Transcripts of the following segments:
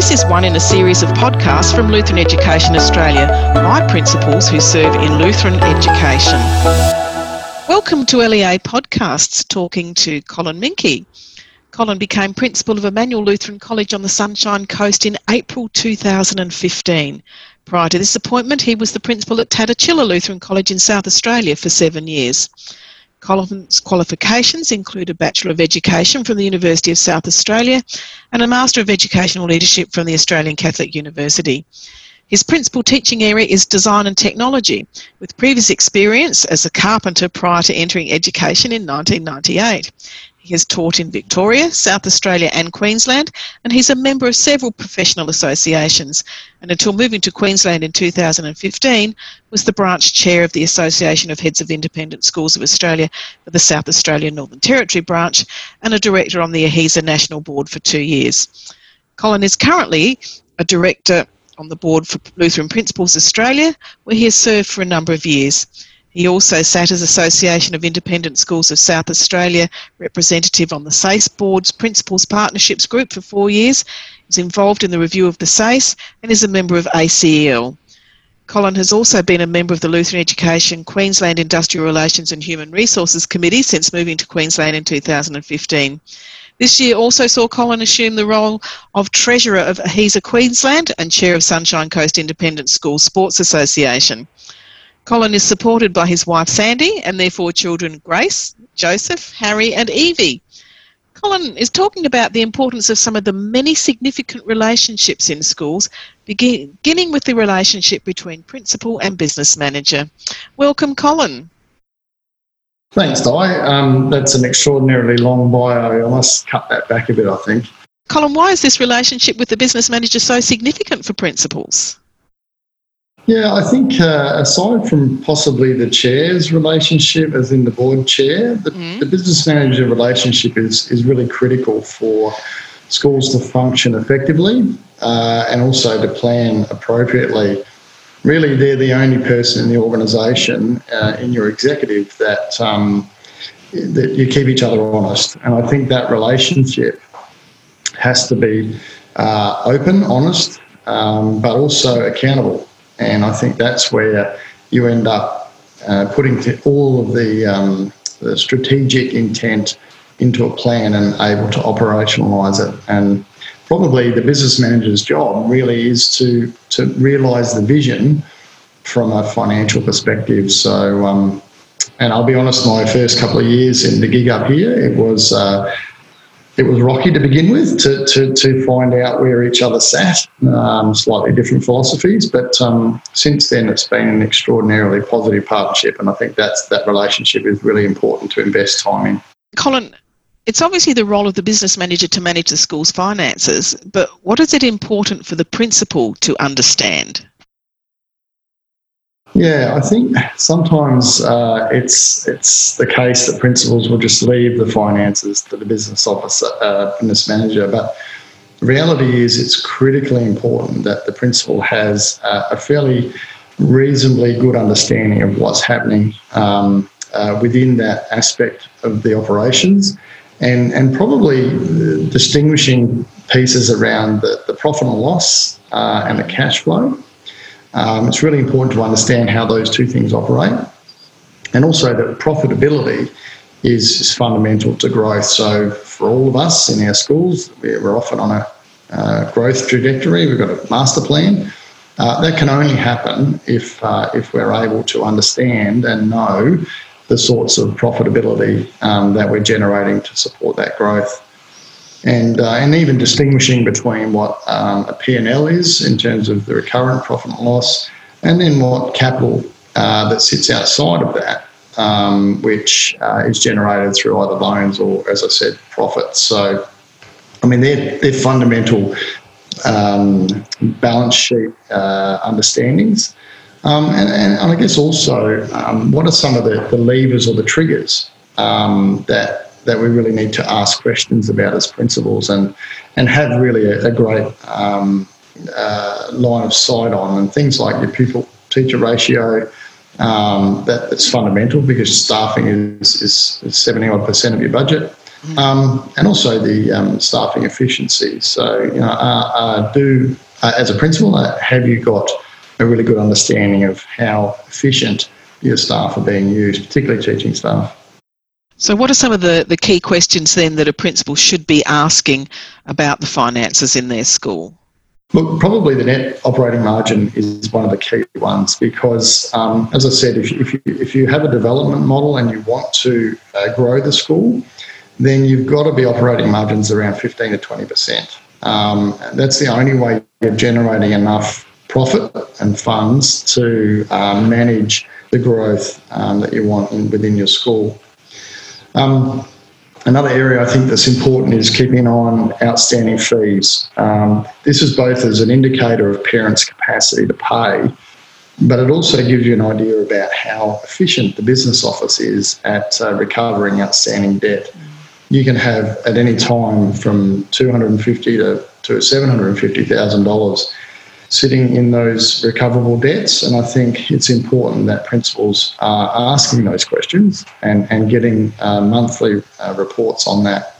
This is one in a series of podcasts from Lutheran Education Australia by principals who serve in Lutheran education. Welcome to LEA Podcasts, talking to Colin Minckey. Colin became principal of Emmanuel Lutheran College on the Sunshine Coast in April 2015. Prior to this appointment, he was the principal at Tatachilla Lutheran College in South Australia for 7 years. Colin's qualifications include a Bachelor of Education from the University of South Australia and a Master of Educational Leadership from the Australian Catholic University. His principal teaching area is design and technology, with previous experience as a carpenter prior to entering education in 1998. He has taught in Victoria, South Australia and Queensland, and he's a member of several professional associations, and until moving to Queensland in 2015 was the branch chair of the Association of Heads of Independent Schools of Australia for the South Australian Northern Territory branch and a director on the AHESA National Board for 2 years. Colin is currently a director on the board for Lutheran Principals Australia, where he has served for a number of years. He also sat as Association of Independent Schools of South Australia representative on the SACE Board's Principals Partnerships Group for 4 years. He was involved in the review of the SACE and is a member of ACEL. Colin has also been a member of the Lutheran Education Queensland Industrial Relations and Human Resources Committee since moving to Queensland in 2015. This year also saw Colin assume the role of Treasurer of AHESA Queensland and Chair of Sunshine Coast Independent Schools Sports Association. Colin is supported by his wife Sandy and their 4 children Grace, Joseph, Harry and Evie. Colin is talking about the importance of some of the many significant relationships in schools, beginning with the relationship between principal and business manager. Welcome, Colin. Thanks, Di. That's an extraordinarily long bio. I must cut that back a bit, I think. Colin, why is this relationship with the business manager so significant for principals? Yeah, I think aside from possibly the chair's relationship, as in the board chair, the business manager relationship is really critical for schools to function effectively and also to plan appropriately. Really, they're the only person in the organisation, in your executive, that you keep each other honest. And I think that relationship has to be open, honest, but also accountable. And I think that's where you end up putting all of the strategic intent into a plan and able to operationalise it. And probably the business manager's job really is to realise the vision from a financial perspective. So, and I'll be honest, my first couple of years in the gig up here, it was rocky to begin with to find out where each other sat, slightly different philosophies, but since then it's been an extraordinarily positive partnership, and I think that relationship is really important to invest time in. Colin, it's obviously the role of the business manager to manage the school's finances, but what is it important for the principal to understand? Yeah, I think sometimes it's the case that principals will just leave the finances to the business manager, but the reality is it's critically important that the principal has a fairly reasonably good understanding of what's happening within that aspect of the operations, and probably distinguishing pieces around the profit and loss and the cash flow. It's really important to understand how those two things operate, and also that profitability is fundamental to growth. So for all of us in our schools, we're often on a growth trajectory. We've got a master plan. That can only happen if we're able to understand and know the sorts of profitability that we're generating to support that growth. And even distinguishing between what a P&L is in terms of the recurrent profit and loss, and then what capital that sits outside of that, which is generated through either loans or, as I said, profits. So, I mean, they're fundamental balance sheet understandings. And I guess also, what are some of the levers or the triggers that we really need to ask questions about as principals and have really a great line of sight on, and things like your pupil-teacher ratio, that's fundamental because staffing is 70-odd% of your budget. and also the staffing efficiency. So, as a principal, have you got a really good understanding of how efficient your staff are being used, particularly teaching staff? So what are some of the key questions then that a principal should be asking about the finances in their school? Look, probably the net operating margin is one of the key ones because, as I said, if you have a development model and you want to grow the school, then you've got to be operating margins around 15 to 20%. That's the only way you're generating enough profit and funds to manage the growth that you want within your school. Another area I think that's important is keeping an eye on outstanding fees. This is both as an indicator of parents' capacity to pay, but it also gives you an idea about how efficient the business office is at recovering outstanding debt. You can have at any time from $250,000 to $750,000 sitting in those recoverable debts, and I think it's important that principals are asking those questions and getting monthly reports on that.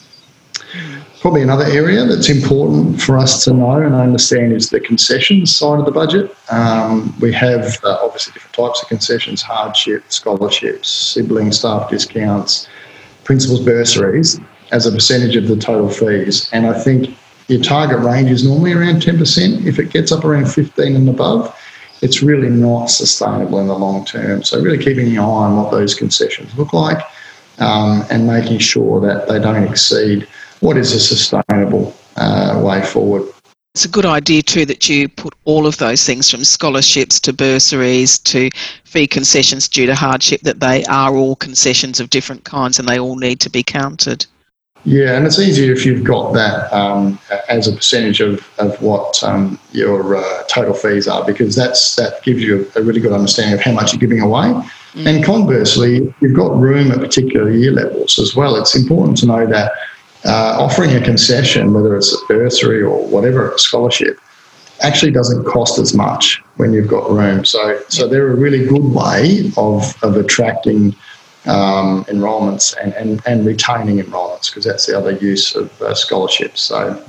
Probably another area that's important for us to know and understand is the concessions side of the budget. We have obviously different types of concessions: hardship, scholarships, sibling staff discounts, principals' bursaries as a percentage of the total fees, and I think your target range is normally around 10%. If it gets up around 15 and above, it's really not sustainable in the long term. So really keeping an eye on what those concessions look like and making sure that they don't exceed what is a sustainable way forward. It's a good idea too that you put all of those things from scholarships to bursaries to fee concessions due to hardship, that they are all concessions of different kinds and they all need to be counted. Yeah, and it's easier if you've got that as a percentage of what your total fees are, because that gives you a really good understanding of how much you're giving away. And conversely, you've got room at particular year levels as well. It's important to know that offering a concession, whether it's a bursary or whatever, a scholarship, actually doesn't cost as much when you've got room. So they're a really good way of attracting enrolments and retaining enrolments, because that's the other use of scholarships. So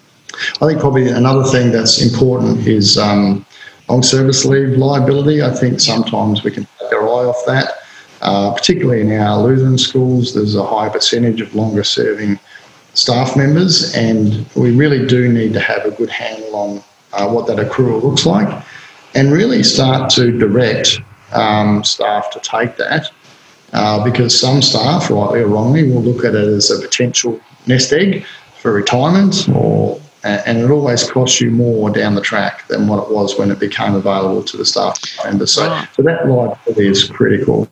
I think probably another thing that's important is long service leave liability. I think sometimes we can take our eye off that, particularly in our Lutheran schools. There's a high percentage of longer serving staff members, and we really do need to have a good handle on what that accrual looks like and really start to direct staff to take that. Because some staff, rightly or wrongly, will look at it as a potential nest egg for retirement, and it always costs you more down the track than what it was when it became available to the staff members. So that liability is critical.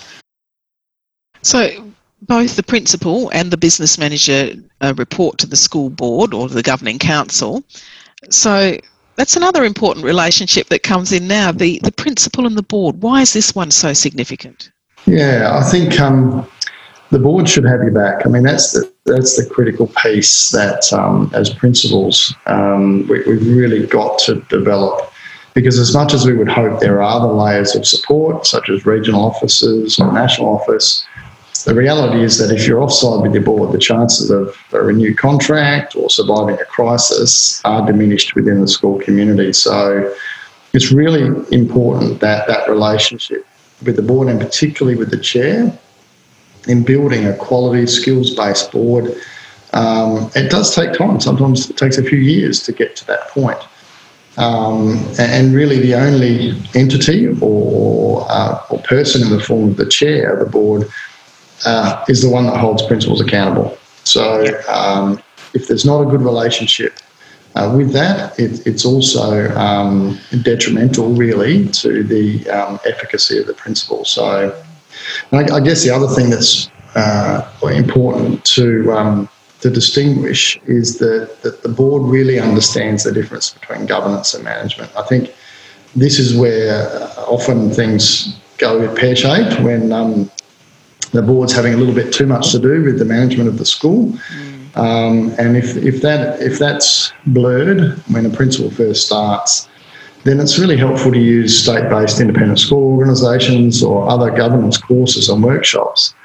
So both the principal and the business manager report to the school board or the governing council. So that's another important relationship that comes in now, the principal and the board. Why is this one so significant? Yeah, I think the board should have your back. I mean, that's the critical piece that as principals we've really got to develop, because as much as we would hope there are other layers of support, such as regional offices or national office, the reality is that if you're offside with your board, the chances of a renewed contract or surviving a crisis are diminished within the school community. So it's really important that that relationship with the board, and particularly with the chair, in building a quality skills-based board. It does take time. Sometimes it takes a few years to get to that point. And really the only entity or person in the form of the chair of the board is the one that holds principals accountable. So if there's not a good relationship with that, it's also detrimental, really, to the efficacy of the principal. So I guess the other thing that's important to distinguish is that the board really understands the difference between governance and management. I think this is where often things go pear-shaped when the board's having a little bit too much to do with the management of the school. And if that's blurred when a principal first starts, then it's really helpful to use state-based independent school organisations or other governance courses and workshops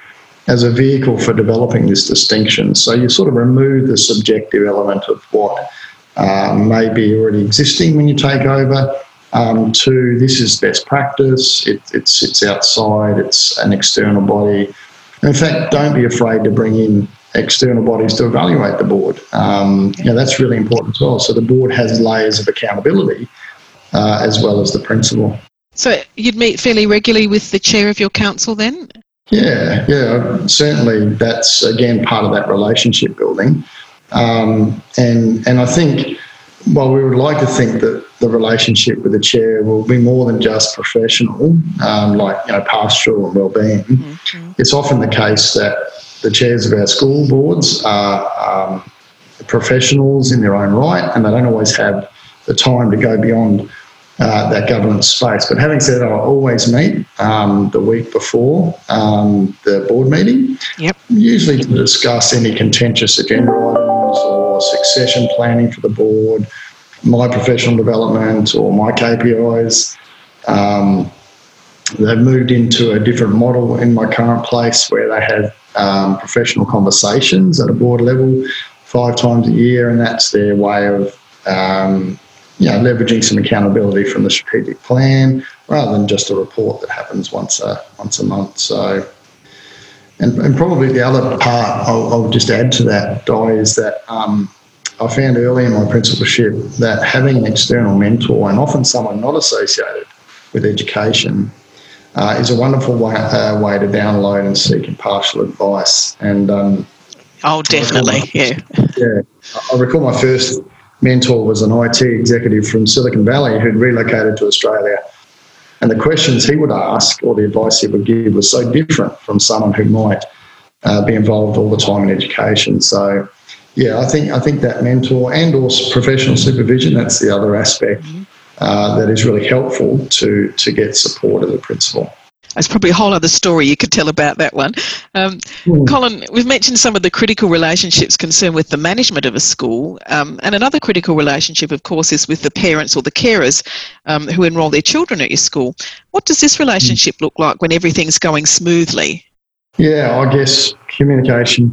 as a vehicle for developing this distinction. So you sort of remove the subjective element of what may be already existing when you take over, to this is best practice, it sits outside, it's an external body. And in fact, don't be afraid to bring in external bodies to evaluate the board. That's really important as well. So the board has layers of accountability as well as the principal. So you'd meet fairly regularly with the chair of your council then? Yeah, certainly that's, again, part of that relationship building. And I think, well, we would like to think that the relationship with the chair will be more than just professional, pastoral and wellbeing. Mm-hmm. It's often the case that the chairs of our school boards are professionals in their own right, and they don't always have the time to go beyond that governance space. But having said that, I always meet the week before the board meeting, usually to discuss any contentious agenda items or succession planning for the board, my professional development or my KPIs. They've moved into a different model in my current place where they have professional conversations at a board level 5 times a year, and that's their way of leveraging some accountability from the strategic plan rather than just a report that happens once a month. So, and probably the other part I'll just add to that, Di, is that I found early in my principalship that having an external mentor, and often someone not associated with education, is a wonderful way to download and seek impartial advice. And definitely, I recall my first mentor was an IT executive from Silicon Valley who'd relocated to Australia, and the questions he would ask or the advice he would give was so different from someone who might be involved all the time in education. So, I think that mentor and or professional supervision, that's the other aspect that is really helpful to get support as a principal. There's probably a whole other story you could tell about that one. Colin, we've mentioned some of the critical relationships concerned with the management of a school, and another critical relationship, of course, is with the parents or the carers who enrol their children at your school. What does this relationship look like when everything's going smoothly? Yeah, I guess communication.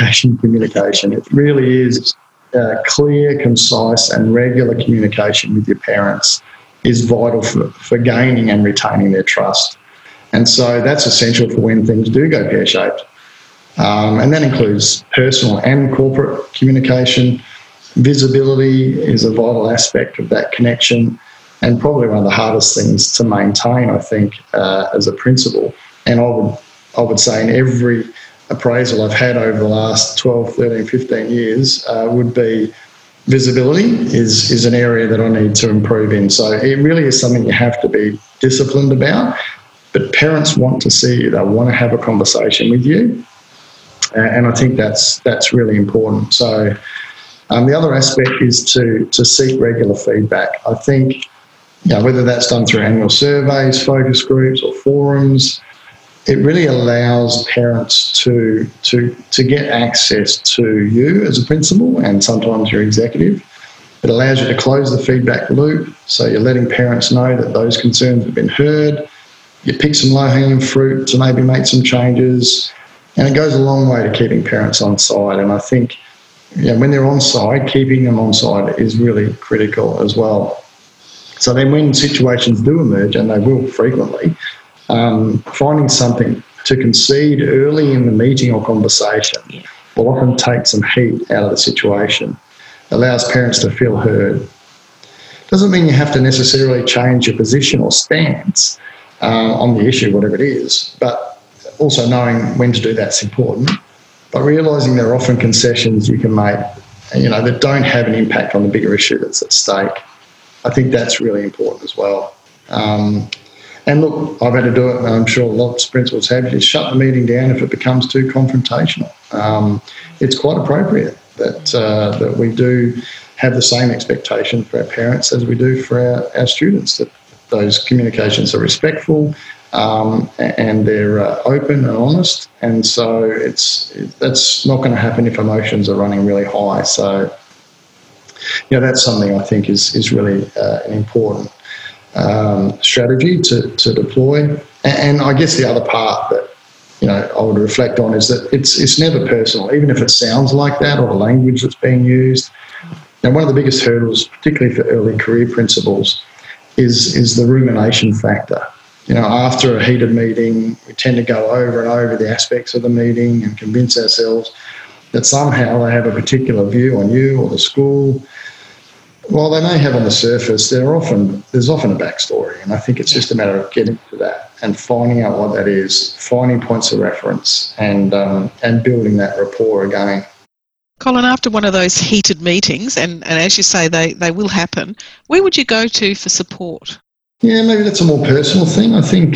It really is clear, concise and regular communication with your parents is vital for gaining and retaining their trust. And so that's essential for when things do go pear-shaped. And that includes personal and corporate communication. Visibility is a vital aspect of that connection and probably one of the hardest things to maintain, I think, as a principal. And I would say in every appraisal I've had over the last 12, 13, 15 years would be visibility is an area that I need to improve in. So it really is something you have to be disciplined about. But parents want to see you. They want to have a conversation with you. And I think that's really important. So the other aspect is to seek regular feedback. I think whether that's done through annual surveys, focus groups or forums, it really allows parents to get access to you as a principal and sometimes your executive. It allows you to close the feedback loop. So you're letting parents know that those concerns have been heard. You pick some low-hanging fruit to maybe make some changes, and it goes a long way to keeping parents on side. And I think when they're on side, keeping them on side is really critical as well. So then when situations do emerge, and they will frequently, finding something to concede early in the meeting or conversation will often take some heat out of the situation, allows parents to feel heard. Doesn't mean you have to necessarily change your position or stance on the issue, whatever it is, but also knowing when to do that's important, but realising there are often concessions you can make, that don't have an impact on the bigger issue that's at stake. I think that's really important as well. And look, I've had to do it, and I'm sure lots of principals have, is shut the meeting down if it becomes too confrontational. It's quite appropriate that we do have the same expectation for our parents as we do for our students, that those communications are respectful and they're open and honest. And so that's not going to happen if emotions are running really high. So, that's something I think is really an important strategy to deploy. And I guess the other part that I would reflect on is that it's never personal, even if it sounds like that or the language that's being used. Now, one of the biggest hurdles, particularly for early career principals, is the rumination factor. After a heated meeting, we tend to go over and over the aspects of the meeting and convince ourselves that somehow they have a particular view on you or the school. While they may have on the surface, there's often a backstory, and I think it's just a matter of getting to that and finding out what that is, finding points of reference, and building that rapport again. Colin, after one of those heated meetings, and as you say, they will happen, where would you go to for support? Yeah, maybe that's a more personal thing. I think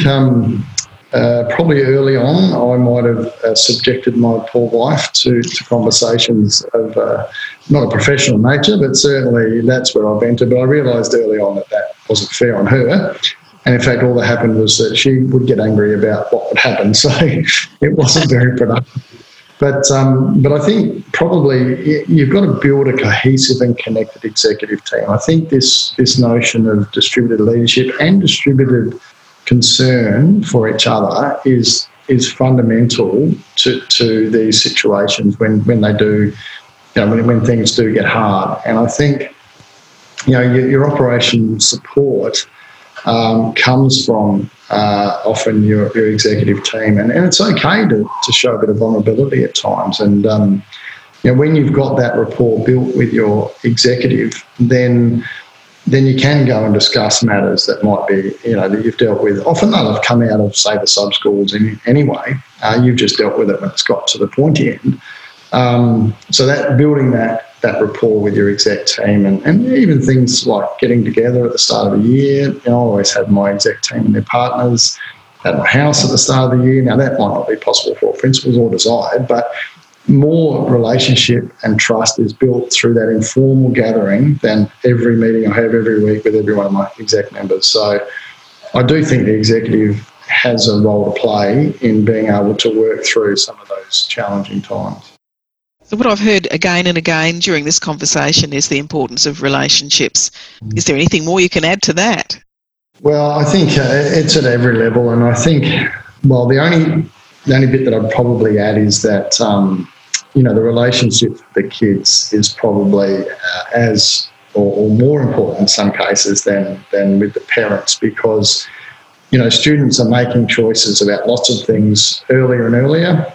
probably early on I might have subjected my poor wife to conversations of not a professional nature, but certainly that's where I've entered. But I realised early on that wasn't fair on her. And in fact, all that happened was that she would get angry about what would happen. So it wasn't very productive. But I think probably you've got to build a cohesive and connected executive team. I think this notion of distributed leadership and distributed concern for each other is fundamental to these situations when they do, when things do get hard. And I think your operation support comes from often your executive team, and it's okay to show a bit of vulnerability at times. And when you've got that rapport built with your executive, then you can go and discuss matters that might be, that you've dealt with. Often they'll have come out of, say, the sub-schools anyway. You've just dealt with it when it's got to the pointy end. So that building that rapport with your exec team, and even things like getting together at the start of the year. I always had my exec team and their partners at my house at the start of the year. Now, that might not be possible for principals or desired, but more relationship and trust is built through that informal gathering than every meeting I have every week with every one of my exec members. So I do think the executive has a role to play in being able to work through some of those challenging times. So what I've heard again and again during this conversation is the importance of relationships. Is there anything more you can add to that? Well, I think it's at every level, and I think, the only bit that I'd probably add is that, the relationship with the kids is probably as or more important in some cases than with the parents, because, students are making choices about lots of things earlier and earlier,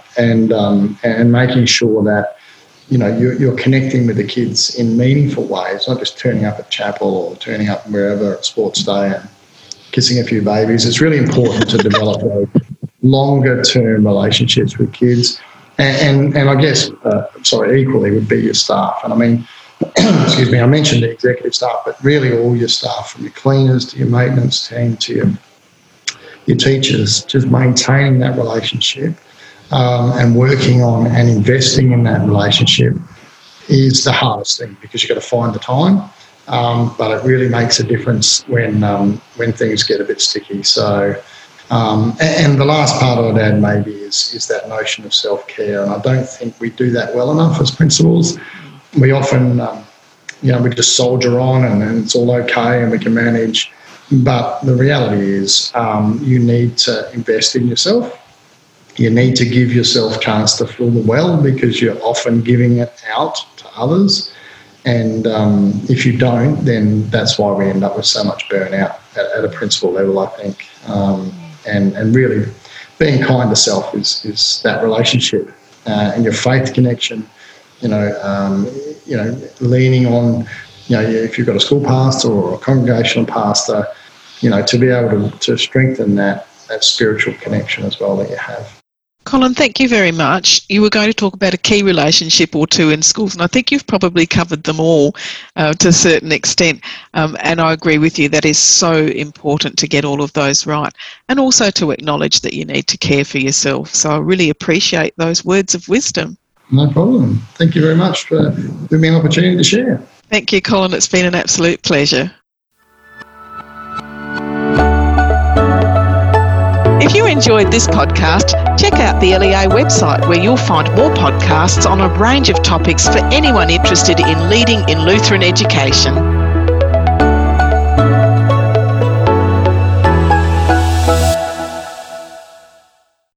and making sure that you're connecting with the kids in meaningful ways, not just turning up at chapel or turning up wherever at sports day and kissing a few babies. It's really important to develop those longer-term relationships with kids. And I guess, equally would be your staff. And I mean, I mentioned the executive staff, but really all your staff, from your cleaners to your maintenance team to your teachers, just maintaining that relationship. And working on and investing in that relationship is the hardest thing, because you've got to find the time. But it really makes a difference when things get a bit sticky. So, and the last part I'd add maybe is that notion of self-care. And I don't think we do that well enough as principals. We often, we just soldier on and it's all okay and we can manage. But the reality is you need to invest in yourself. You need to give yourself a chance to fill the well, because you're often giving it out to others. And if you don't, then that's why we end up with so much burnout at a principal level, I think. And really being kind to self is that relationship and your faith connection, leaning on, if you've got a school pastor or a congregational pastor, to be able to strengthen that spiritual connection as well that you have. Colin, thank you very much. You were going to talk about a key relationship or two in schools, and I think you've probably covered them all to a certain extent. And I agree with you, that is so important to get all of those right, and also to acknowledge that you need to care for yourself. So I really appreciate those words of wisdom. No problem. Thank you very much for giving me an opportunity to share. Thank you, Colin. It's been an absolute pleasure. If you enjoyed this podcast, check out the LEA website, where you'll find more podcasts on a range of topics for anyone interested in leading in Lutheran education.